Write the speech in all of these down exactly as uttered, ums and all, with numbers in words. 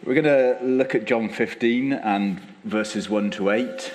We're going to look at John fifteen and verses one to eight.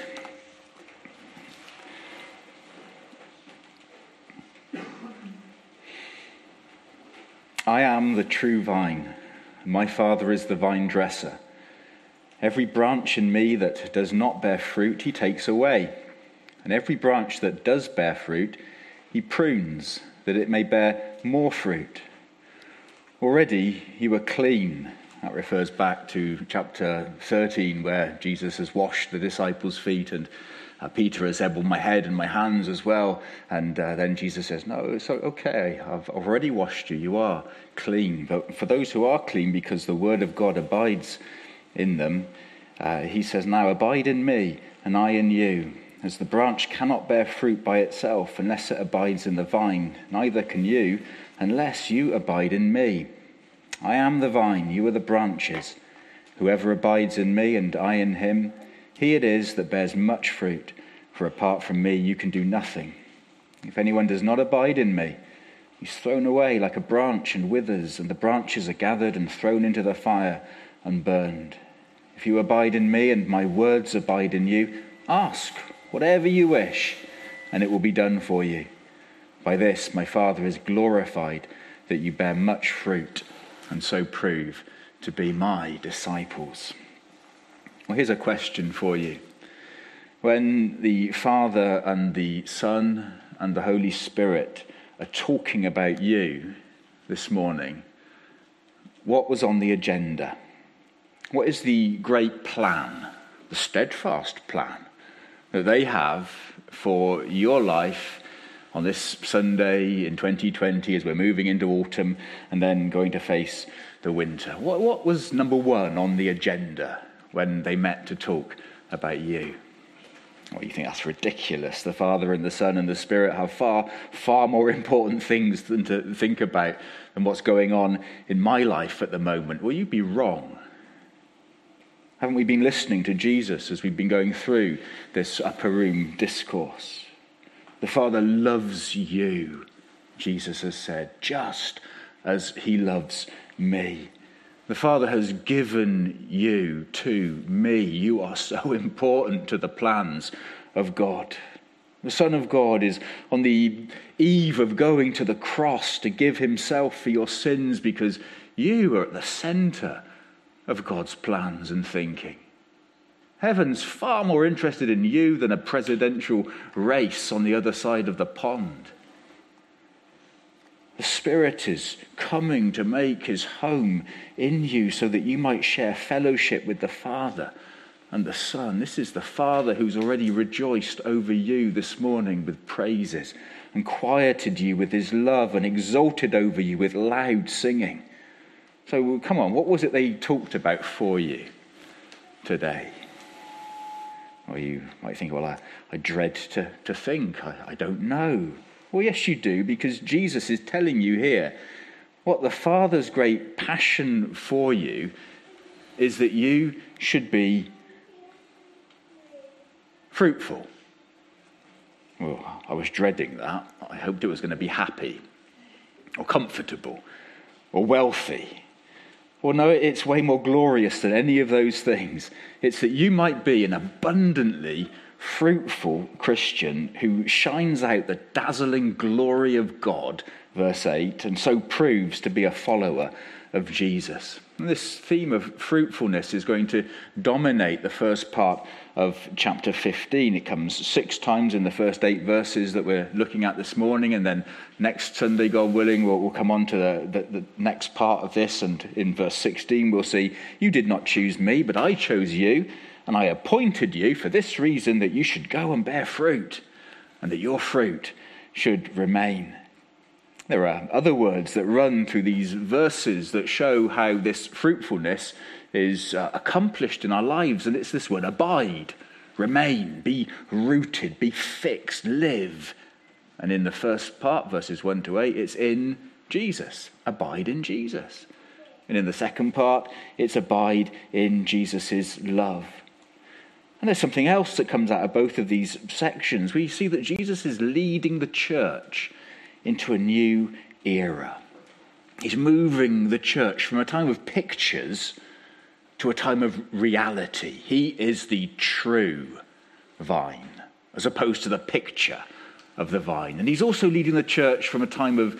I am the true vine, and my Father is the vine dresser. Every branch in me that does not bear fruit, he takes away. And every branch that does bear fruit, he prunes, that it may bear more fruit. Already you are clean. That refers back to chapter thirteen, where Jesus has washed the disciples' feet, and uh, Peter has said, well, my head and my hands as well. And uh, then Jesus says, no, it's okay, I've already washed you, you are clean. But for those who are clean, because the word of God abides in them, uh, he says, now abide in me, and I in you. As the branch cannot bear fruit by itself unless it abides in the vine, neither can you unless you abide in me. I am the vine, you are the branches. Whoever abides in me and I in him, he it is that bears much fruit, for apart from me you can do nothing. If anyone does not abide in me, he's thrown away like a branch and withers, and the branches are gathered and thrown into the fire and burned. If you abide in me and my words abide in you, ask whatever you wish, and it will be done for you. By this my Father is glorified, that you bear much fruit, and so prove to be my disciples. Well, here's a question for you. When the Father and the Son and the Holy Spirit are talking about you this morning, what was on the agenda? What is the great plan, the steadfast plan that they have for your life on this Sunday in twenty twenty as we're moving into autumn and then going to face the winter? What, what was number one on the agenda when they met to talk about you? Well, you think that's ridiculous. The Father and the Son and the Spirit have far, far more important things than to think about than what's going on in my life at the moment. Well, you'd be wrong. Haven't we been listening to Jesus as we've been going through this upper room discourse? The Father loves you, Jesus has said, just as he loves me. The Father has given you to me. You are so important to the plans of God. The Son of God is on the eve of going to the cross to give himself for your sins because you are at the centre of God's plans and thinking. Heaven's far more interested in you than a presidential race on the other side of the pond. The Spirit is coming to make his home in you so that you might share fellowship with the Father and the Son. This is the Father who's already rejoiced over you this morning with praises and quieted you with his love and exulted over you with loud singing. So come on, what was it they talked about for you today? Or you might think, well, I, I dread to, to think. I, I don't know. Well, yes, you do, because Jesus is telling you here what the Father's great passion for you is that you should be fruitful. Well, I was dreading that. I hoped it was going to be happy or comfortable or wealthy. Well, no, it's way more glorious than any of those things. It's that you might be an abundantly fruitful Christian who shines out the dazzling glory of God, verse eight, and so proves to be a follower of Jesus. And this theme of fruitfulness is going to dominate the first part of chapter fifteen. It comes six times in the first eight verses that we're looking at this morning, and then next Sunday, God willing, we'll, we'll come on to the, the, the next part of this, and in verse sixteen we'll see, you did not choose me, but I chose you, and I appointed you for this reason, that you should go and bear fruit, and that your fruit should remain. There are other words that run through these verses that show how this fruitfulness is uh, accomplished in our lives, and it's this word, abide, remain, be rooted, be fixed, live. And in the first part, verses one to eight, it's in Jesus, abide in Jesus. And in the second part, it's abide in Jesus' love. And there's something else that comes out of both of these sections. We see that Jesus is leading the church into a new era. He's moving the church from a time of pictures to a time of reality. He is the true vine, as opposed to the picture of the vine. And he's also leading the church from a time of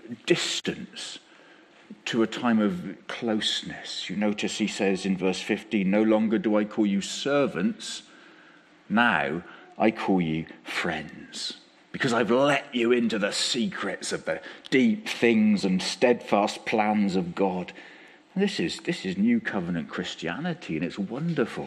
distance to a time of closeness. You notice he says in verse fifteen, no longer do I call you servants, now I call you friends, because I've let you into the secrets of the deep things and steadfast plans of God. And this is, this is new covenant Christianity, and it's wonderful.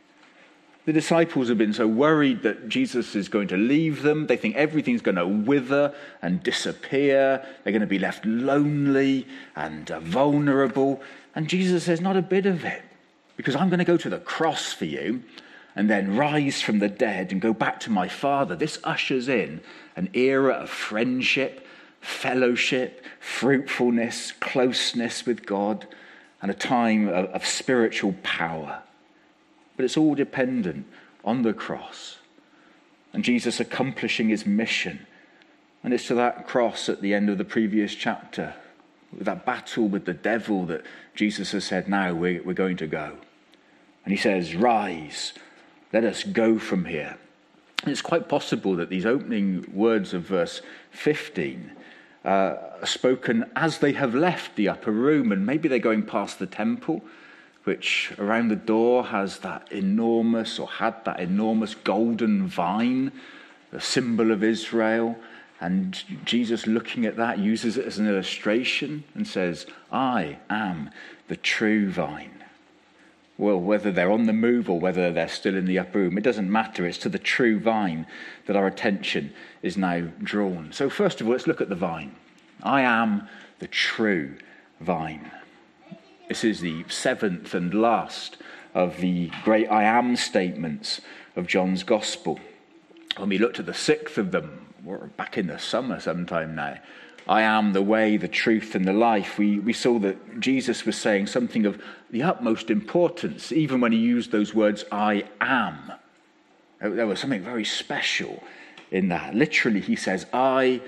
The disciples have been so worried that Jesus is going to leave them. They think everything's going to wither and disappear. They're going to be left lonely and uh, vulnerable. And Jesus says, not a bit of it, because I'm going to go to the cross for you and then rise from the dead and go back to my Father. This ushers in an era of friendship, fellowship, fruitfulness, closeness with God, and a time of, of spiritual power. But it's all dependent on the cross and Jesus accomplishing his mission. And it's to that cross at the end of the previous chapter, with that battle with the devil, that Jesus has said, now we're, we're going to go. And he says, rise, let us go from here. And it's quite possible that these opening words of verse fifteen uh, are spoken as they have left the upper room, and maybe they're going past the temple, which around the door has that enormous, or had that enormous golden vine, the symbol of Israel. And Jesus, looking at that, uses it as an illustration and says, I am the true vine. Well, whether they're on the move or whether they're still in the upper room, it doesn't matter. It's to the true vine that our attention is now drawn. So first of all, let's look at the vine. I am the true vine. This is the seventh and last of the great I am statements of John's Gospel. When we looked at the sixth of them, we're back in the summer sometime now, I am the way, the truth, and the life. We, we saw that Jesus was saying something of the utmost importance, even when he used those words, I am. There was something very special in that. Literally, he says, I,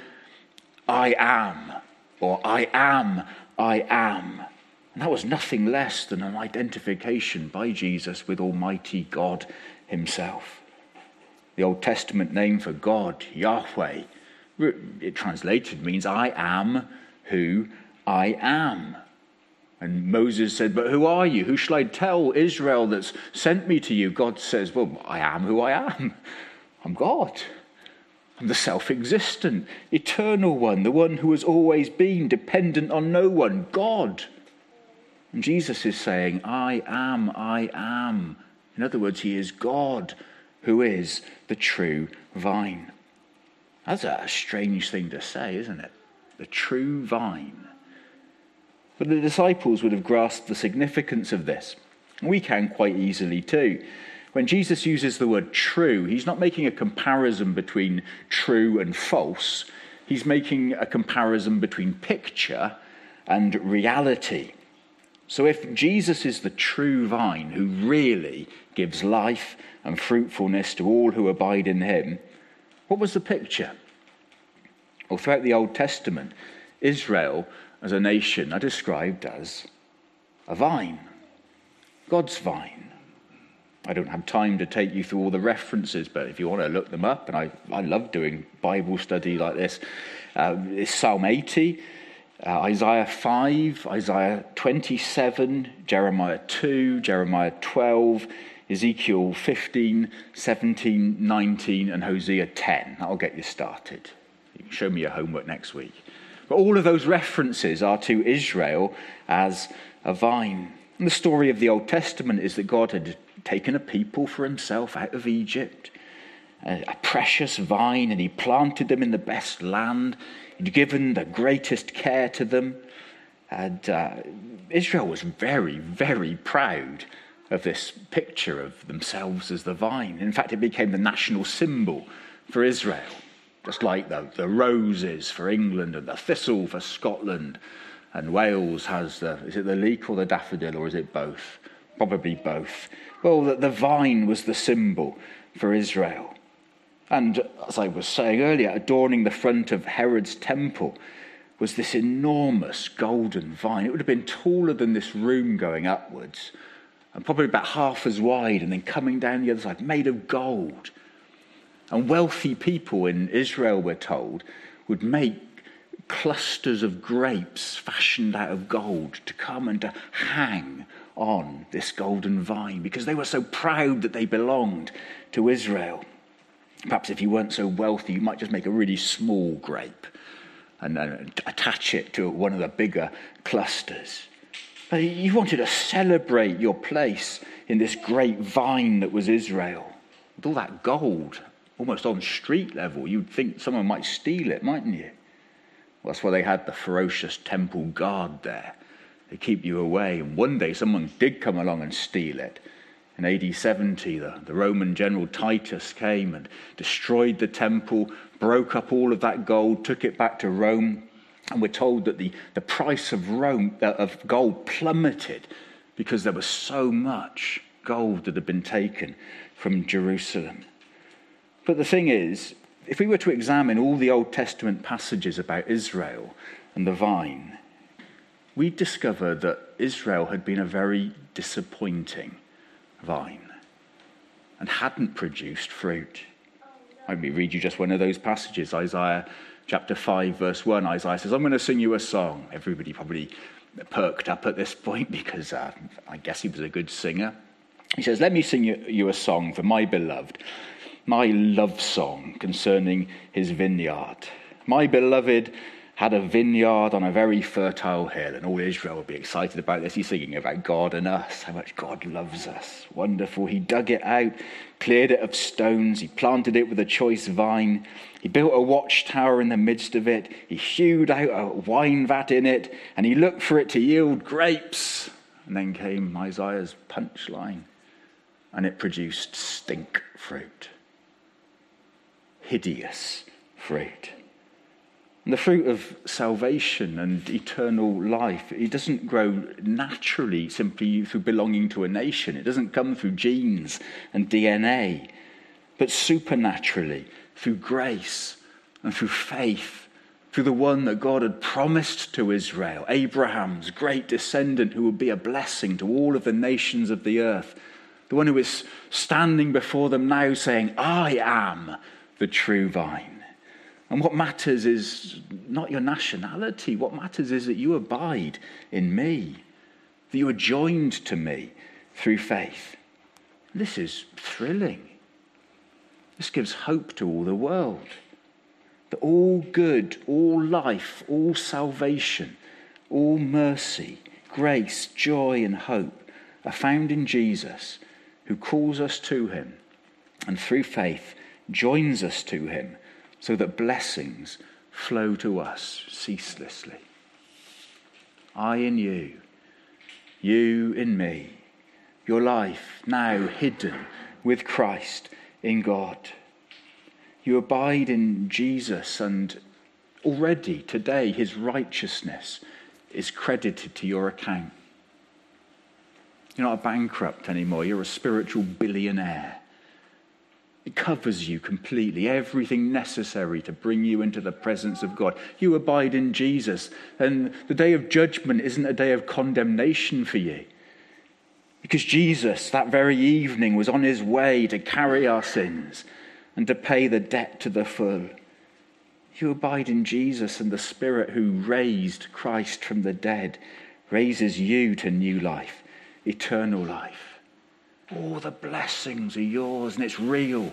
I am, or I am, I am. And that was nothing less than an identification by Jesus with Almighty God himself. The Old Testament name for God, Yahweh, it translated means I am who I am. And Moses said, but who are you? Who shall I tell Israel that's sent me to you? God says, well, I am who I am. I'm God. I'm the self-existent, eternal one, the one who has always been, dependent on no one, God. And Jesus is saying, I am, I am. In other words, he is God, who is the true vine. That's a strange thing to say, isn't it? The true vine. But the disciples would have grasped the significance of this. We can quite easily too. When Jesus uses the word true, he's not making a comparison between true and false. He's making a comparison between picture and reality. So if Jesus is the true vine who really gives life and fruitfulness to all who abide in him, what was the picture? Well, throughout the Old Testament, Israel as a nation are described as a vine, God's vine. I don't have time to take you through all the references, but if you want to look them up, and I, I love doing Bible study like this, uh, it's Psalm eighty, uh, Isaiah five, Isaiah twenty-seven, Jeremiah two, Jeremiah twelve, Ezekiel fifteen, seventeen, nineteen, and Hosea ten. That'll get you started. You can show me your homework next week. But all of those references are to Israel as a vine. And the story of the Old Testament is that God had taken a people for himself out of Egypt, a, a precious vine, and he planted them in the best land. He'd given the greatest care to them. And uh, Israel was very, very proud of this picture of themselves as the vine. In fact, it became the national symbol for Israel, just like the, the roses for England and the thistle for Scotland. And Wales has the, is it the leek or the daffodil, or is it both? Probably both. Well, the, the vine was the symbol for Israel. And as I was saying earlier, adorning the front of Herod's temple was this enormous golden vine. It would have been taller than this room going upwards. and probably about half as wide, and then coming down the other side, made of gold. And wealthy people in Israel, we're told, would make clusters of grapes fashioned out of gold to come and to hang on this golden vine because they were so proud that they belonged to Israel. Perhaps if you weren't so wealthy, you might just make a really small grape and uh, attach it to one of the bigger clusters. But you wanted to celebrate your place in this great vine that was Israel. With all that gold, almost on street level, you'd think someone might steal it, mightn't you? Well, that's why they had the ferocious temple guard there. They keep you away. And one day someone did come along and steal it. In A D seventy, the, the Roman general Titus came and destroyed the temple, broke up all of that gold, took it back to Rome. And we're told that the, the price of Rome uh, of gold plummeted because there was so much gold that had been taken from Jerusalem. But the thing is, if we were to examine all the Old Testament passages about Israel and the vine, we'd discover that Israel had been a very disappointing vine and hadn't produced fruit. Let me read you just one of those passages. Isaiah chapter five, verse one. Isaiah says, I'm going to sing you a song. Everybody probably perked up at this point because uh, I guess he was a good singer. He says, let me sing you, you a song for my beloved, my love song concerning his vineyard. My beloved had a vineyard on a very fertile hill, and all Israel will be excited about this. He's singing about God and us, how much God loves us. Wonderful. He dug it out, cleared it of stones. He planted it with a choice vine. He built a watchtower in the midst of it. He hewed out a wine vat in it, and he looked for it to yield grapes. And then came Isaiah's punchline, and it produced stink fruit. Hideous fruit. And the fruit of salvation and eternal life, it doesn't grow naturally simply through belonging to a nation. It doesn't come through genes and D N A, but supernaturally through grace and through faith, through the one that God had promised to Israel, Abraham's great descendant who would be a blessing to all of the nations of the earth, the one who is standing before them now saying, I am the true vine. And what matters is not your nationality. What matters is that you abide in me, that you are joined to me through faith. This is thrilling. This gives hope to all the world. That all good, all life, all salvation, all mercy, grace, joy, and hope are found in Jesus, who calls us to him and through faith joins us to him, so that blessings flow to us ceaselessly. I in you, you in me, your life now hidden with Christ in God. You abide in Jesus, and already today his righteousness is credited to your account. You're not a bankrupt anymore, you're a spiritual billionaire. It covers you completely, everything necessary to bring you into the presence of God. You abide in Jesus, and the day of judgment isn't a day of condemnation for you. Because Jesus, that very evening, was on his way to carry our sins and to pay the debt to the full. You abide in Jesus, and the Spirit who raised Christ from the dead raises you to new life, eternal life. All the blessings are yours, and it's real.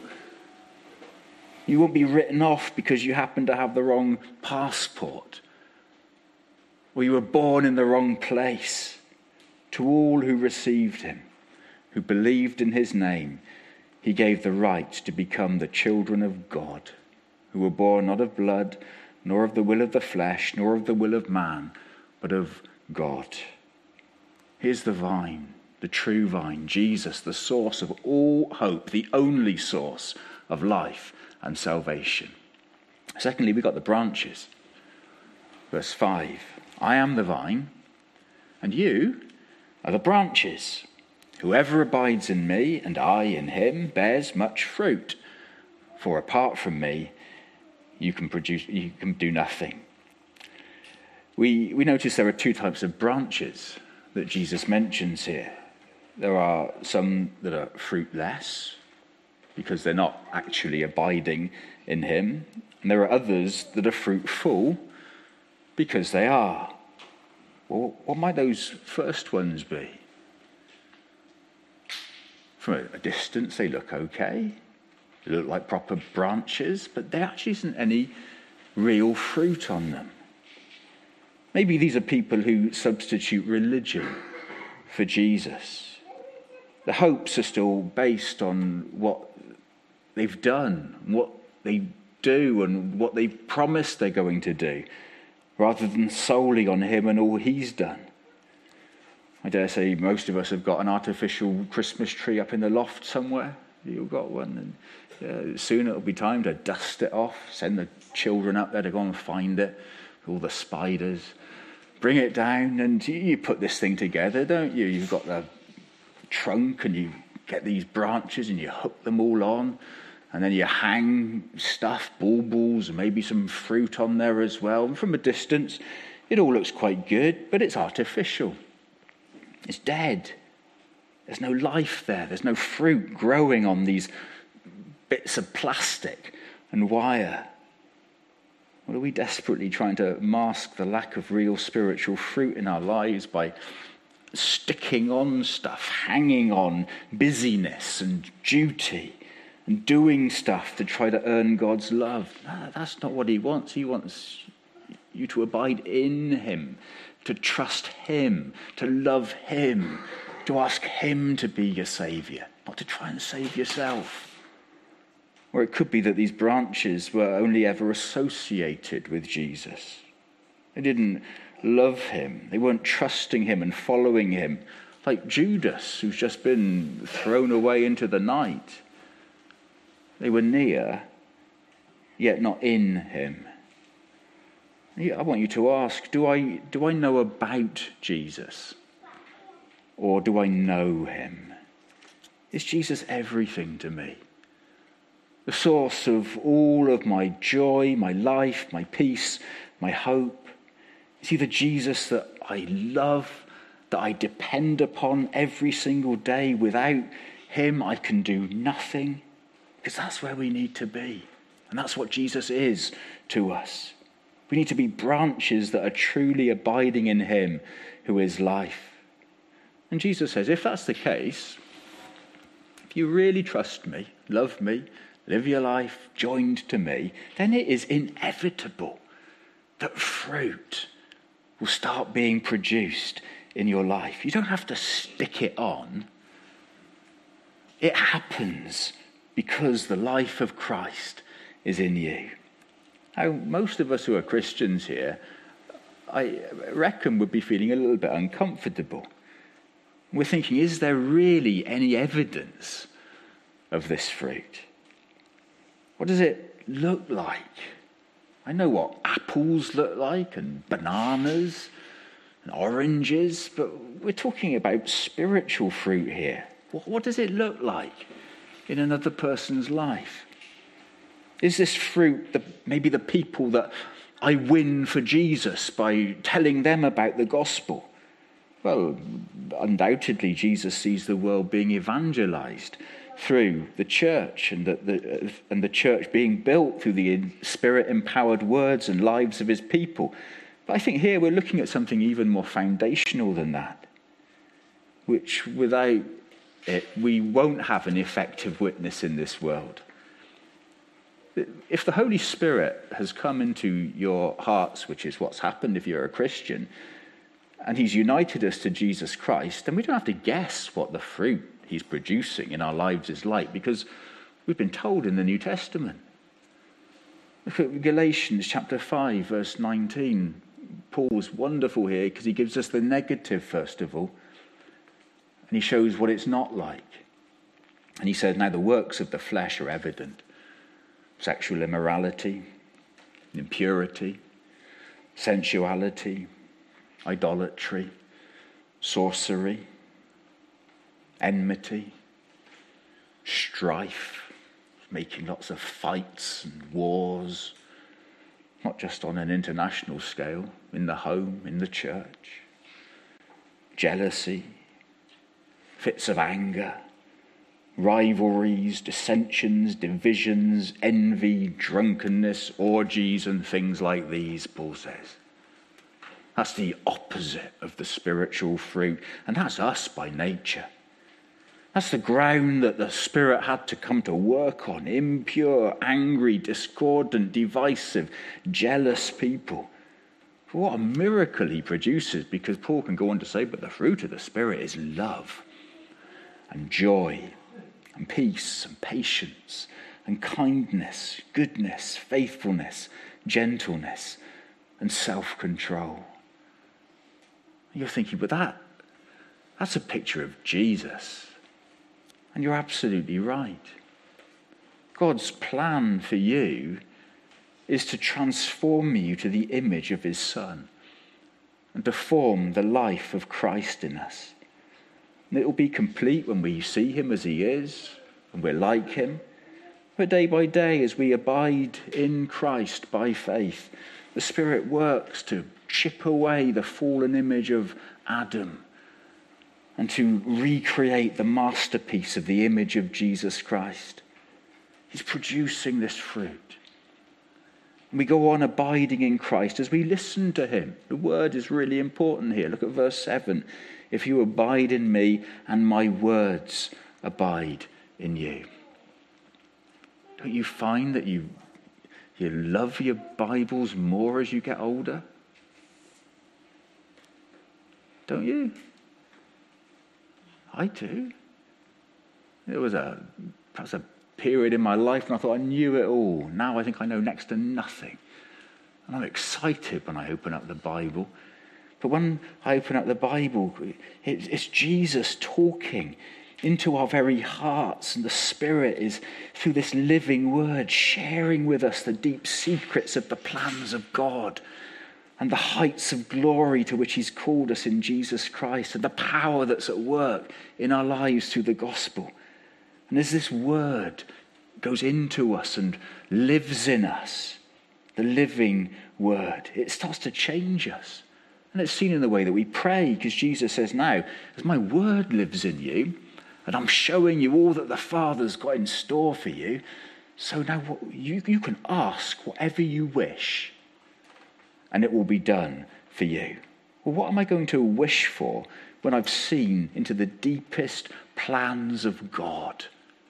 You won't be written off because you happen to have the wrong passport, or you were born in the wrong place. To all who received him, who believed in his name, he gave the right to become the children of God, who were born not of blood, nor of the will of the flesh, nor of the will of man, but of God. Here's the vine. The true vine, Jesus, the source of all hope, the only source of life and salvation. Secondly, we've got the branches. Verse five, I am the vine, and you are the branches. Whoever abides in me, and I in him, bears much fruit. For apart from me, you can produce, you can do nothing. We, we notice there are two types of branches that Jesus mentions here. There are some that are fruitless because they're not actually abiding in him. And there are others that are fruitful because they are. Well, what might those first ones be? From a distance, they look okay. They look like proper branches, but there actually isn't any real fruit on them. Maybe these are people who substitute religion for Jesus. The hopes are still based on what they've done, what they do, and what they promised they're going to do, rather than solely on him and all he's done. I dare say most of us have got an artificial Christmas tree up in the loft somewhere. You've got one, and uh, soon it'll be time to dust it off, send the children up there to go and find it, all the spiders, bring it down, and you put this thing together, don't you? You've got the trunk, and you get these branches, and you hook them all on, and then you hang stuff, baubles, and maybe some fruit on there as well. And from a distance, it all looks quite good, but it's artificial. It's dead. There's no life there. There's no fruit growing on these bits of plastic and wire. What are we desperately trying to mask the lack of real spiritual fruit in our lives by sticking on stuff, hanging on busyness and duty, and doing stuff to try to earn God's love? No, that's not what he wants. He wants you to abide in him, to trust him, to love him, to ask him to be your saviour, not to try and save yourself. Or it could be that these branches were only ever associated with Jesus. They didn't love him. They weren't trusting him and following him, like Judas, who's just been thrown away into the night. They were near, yet not in him. I want you to ask, do I, do I know about Jesus? Or do I know him? Is Jesus everything to me? The source of all of my joy, my life, my peace, my hope? Is he the Jesus that I love, that I depend upon every single day? Without him, I can do nothing. Because that's where we need to be. And that's what Jesus is to us. We need to be branches that are truly abiding in him who is life. And Jesus says, if that's the case, if you really trust me, love me, live your life joined to me, then it is inevitable that fruit will start being produced in your life. You don't have to stick it on. It happens because the life of Christ is in you. Now, most of us who are Christians here, I reckon, would be feeling a little bit uncomfortable. We're thinking, is there really any evidence of this fruit? What does it look like? I know what apples look like, and bananas, and oranges, but we're talking about spiritual fruit here. What, what does it look like in another person's life? Is this fruit the, maybe the people that I win for Jesus by telling them about the gospel? Well, undoubtedly, Jesus sees the world being evangelized through the church, and the, the, and the church being built through the Spirit-empowered words and lives of his people. But I think here we're looking at something even more foundational than that, which without it, we won't have an effective witness in this world. If the Holy Spirit has come into your hearts, which is what's happened if you're a Christian, and he's united us to Jesus Christ, then we don't have to guess what the fruit he's producing in our lives is like, because we've been told in the New Testament. Look at Galatians chapter five, verse nineteen. Paul's wonderful here because he gives us the negative first of all, and he shows what it's not like. And he says, now the works of the flesh are evident. Sexual immorality, impurity, sensuality, idolatry, sorcery, enmity, strife, making lots of fights and wars, not just on an international scale, in the home, in the church, jealousy, fits of anger, rivalries, dissensions, divisions, envy, drunkenness, orgies, and things like these, Paul says. That's the opposite of the spiritual fruit, and that's us by nature. That's the ground that the Spirit had to come to work on. Impure, angry, discordant, divisive, jealous people. What a miracle he produces, because Paul can go on to say, but the fruit of the Spirit is love and joy and peace and patience and kindness, goodness, faithfulness, gentleness and self-control. You're thinking, but that, that's a picture of Jesus. And you're absolutely right. God's plan for you is to transform you to the image of his Son and to form the life of Christ in us. And it will be complete when we see him as he is and we're like him. But day by day, as we abide in Christ by faith, the Spirit works to chip away the fallen image of Adam and to recreate the masterpiece of the image of Jesus Christ. He's producing this fruit. And we go on abiding in Christ as we listen to him. The word is really important here. Look at verse seven. If you abide in me and my words abide in you. Don't you find that you, you love your Bibles more as you get older? Don't you? I do. There was a perhaps a period in my life when I thought I knew it all. Now I think I know next to nothing. And I'm excited when I open up the Bible. But when I open up the Bible, it's Jesus talking into our very hearts, and the Spirit is, through this living word, sharing with us the deep secrets of the plans of God and the heights of glory to which he's called us in Jesus Christ, and the power that's at work in our lives through the gospel. And as this word goes into us and lives in us, the living word, it starts to change us. And it's seen in the way that we pray, because Jesus says, now, as my word lives in you, and I'm showing you all that the Father's got in store for you, so now what, you, you can ask whatever you wish, and it will be done for you. Well, what am I going to wish for when I've seen into the deepest plans of God?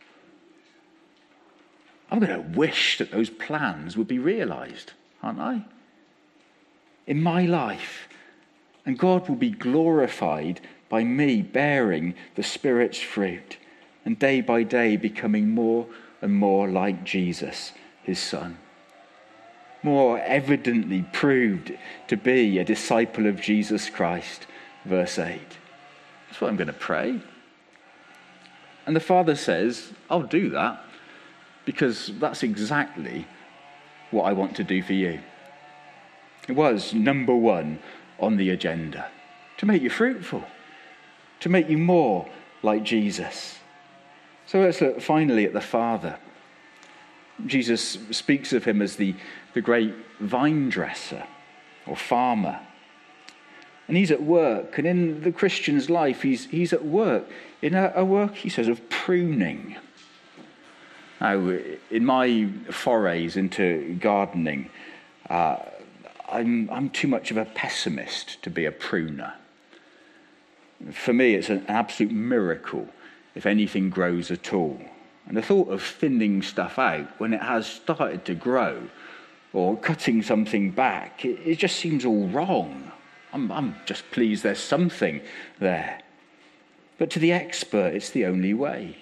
I'm going to wish that those plans would be realized, aren't I? In my life. And God will be glorified by me bearing the Spirit's fruit and day by day becoming more and more like Jesus, his Son. More evidently proved to be a disciple of Jesus Christ, verse eight. That's what I'm going to pray. And the Father says, I'll do that because that's exactly what I want to do for you. It was number one on the agenda, to make you fruitful, to make you more like Jesus. So let's look finally at the Father. Jesus speaks of him as the, the great vine dresser or farmer. And he's at work, and in the Christian's life, he's, he's at work, in a, a work, he says, of pruning. Now, in my forays into gardening, uh, I'm, I'm too much of a pessimist to be a pruner. For me, it's an absolute miracle if anything grows at all. And the thought of thinning stuff out when it has started to grow or cutting something back, it, it just seems all wrong. I'm, I'm just pleased there's something there. But to the expert, it's the only way.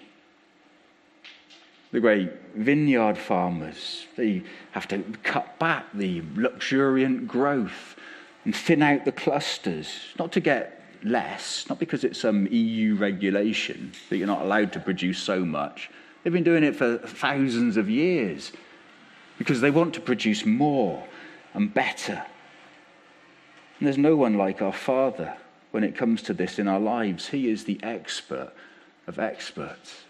The great vineyard farmers, they have to cut back the luxuriant growth and thin out the clusters, not to get less, not because it's some E U regulation that you're not allowed to produce so much. They've been doing it for thousands of years because they want to produce more and better. And there's no one like our Father when it comes to this in our lives. He is the expert of experts.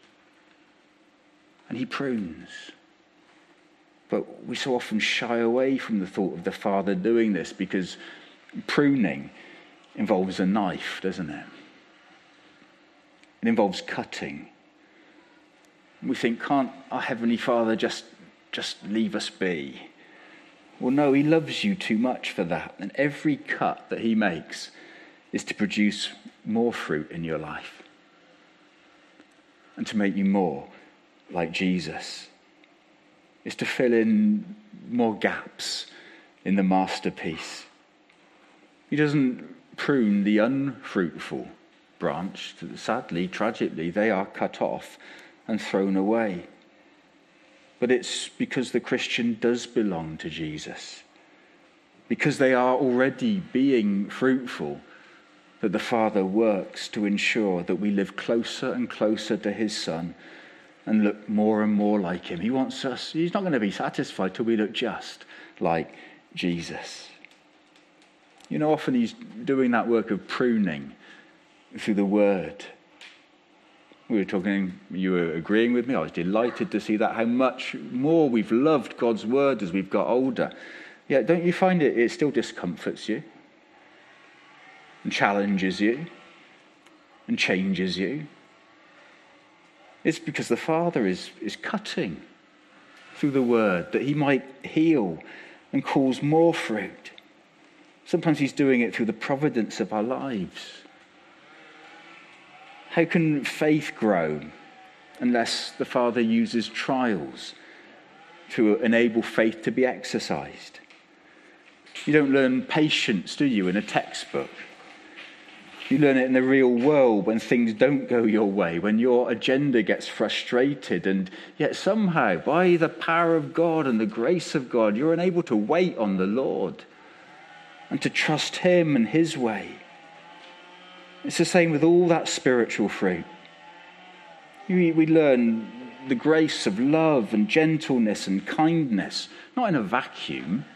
And he prunes. But we so often shy away from the thought of the Father doing this because pruning involves a knife, doesn't it? It involves cutting. We think, can't our Heavenly Father just, just leave us be? Well, no, he loves you too much for that. And every cut that he makes is to produce more fruit in your life and to make you more like Jesus. It's to fill in more gaps in the masterpiece. He doesn't prune the unfruitful branch. Sadly, tragically, they are cut off and thrown away. But it's because the Christian does belong to Jesus, because they are already being fruitful, that the Father works to ensure that we live closer and closer to his Son and look more and more like him. He wants us, he's not going to be satisfied till we look just like Jesus. You know, often he's doing that work of pruning through the word. We were talking, you were agreeing with me. I was delighted to see that, how much more we've loved God's word as we've got older. Yet don't you find it, it still discomforts you and challenges you and changes you? It's because the Father is, is cutting through the word that he might heal and cause more fruit. Sometimes he's doing it through the providence of our lives. How can faith grow unless the Father uses trials to enable faith to be exercised? You don't learn patience, do you, in a textbook? You learn it in the real world when things don't go your way, when your agenda gets frustrated, and yet somehow, by the power of God and the grace of God, you're unable to wait on the Lord and to trust him and his way. It's the same with all that spiritual fruit. We, we learn the grace of love and gentleness and kindness, not in a vacuum,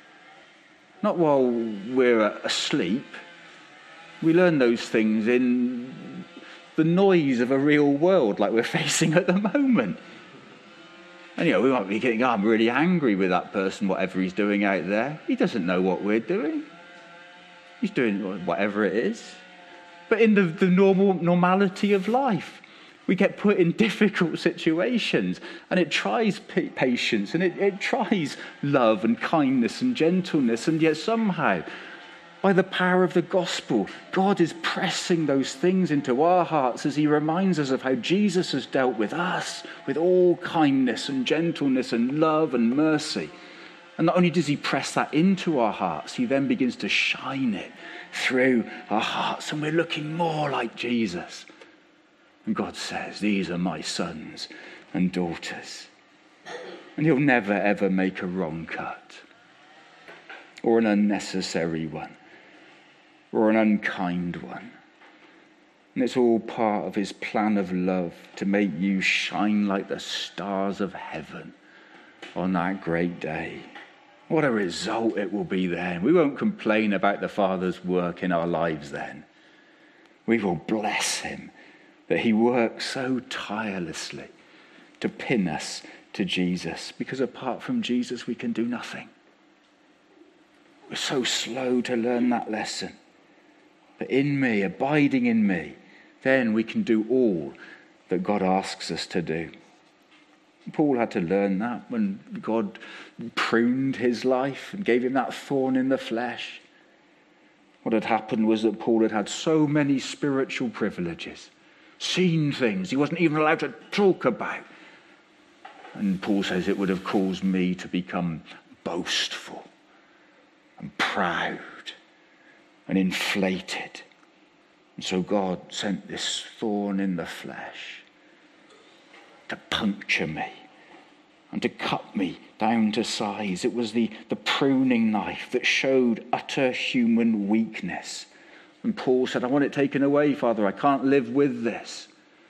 not while we're asleep. We learn those things in the noise of a real world like we're facing at the moment. And, you know, we might be getting, oh, I'm really angry with that person, whatever he's doing out there. He doesn't know what we're doing. He's doing whatever it is. But in the, the normal normality of life, we get put in difficult situations, and it tries p- patience, and it, it tries love and kindness and gentleness, and yet somehow, by the power of the gospel, God is pressing those things into our hearts as he reminds us of how Jesus has dealt with us with all kindness and gentleness and love and mercy. And not only does he press that into our hearts, he then begins to shine it through our hearts, and we're looking more like Jesus. And God says, these are my sons and daughters. And he'll never, ever make a wrong cut or an unnecessary one or an unkind one. And it's all part of his plan of love to make you shine like the stars of heaven on that great day. What a result it will be then. We won't complain about the Father's work in our lives then. We will bless him that he works so tirelessly to pin us to Jesus, because apart from Jesus we can do nothing. We're so slow to learn that lesson. But in me, abiding in me, then we can do all that God asks us to do. Paul had to learn that when God pruned his life and gave him that thorn in the flesh. What had happened was that Paul had had so many spiritual privileges, seen things he wasn't even allowed to talk about. And Paul says it would have caused me to become boastful and proud and inflated. And so God sent this thorn in the flesh to puncture me and to cut me down to size. It was the, the pruning knife that showed utter human weakness. And Paul said, I want it taken away, Father. I can't live with this.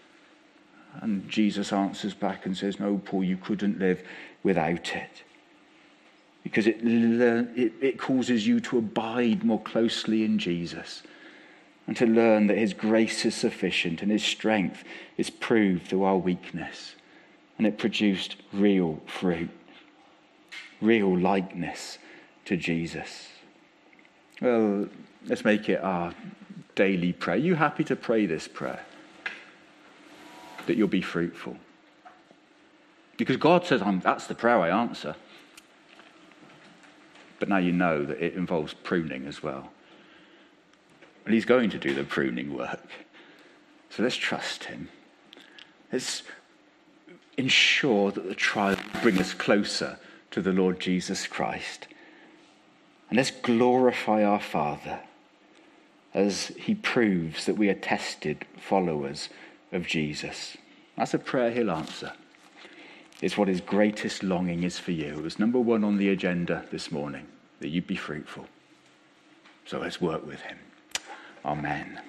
And Jesus answers back and says, no, Paul, you couldn't live without it. Because it, it, it causes you to abide more closely in Jesus and to learn that his grace is sufficient and his strength is proved through our weakness. And it produced real fruit, real likeness to Jesus. Well, let's make it our daily prayer. Are you happy to pray this prayer? that you'll be fruitful. Because God says, I'm, that's the prayer I answer. But now you know that it involves pruning as well. And he's going to do the pruning work. So let's trust him. Let's ensure that the trial will bring us closer to the Lord Jesus Christ. And let's glorify our Father as he proves that we are tested followers of Jesus. That's a prayer he'll answer. It's what his greatest longing is for you. It was number one on the agenda this morning, that you be fruitful. So let's work with him. Amen.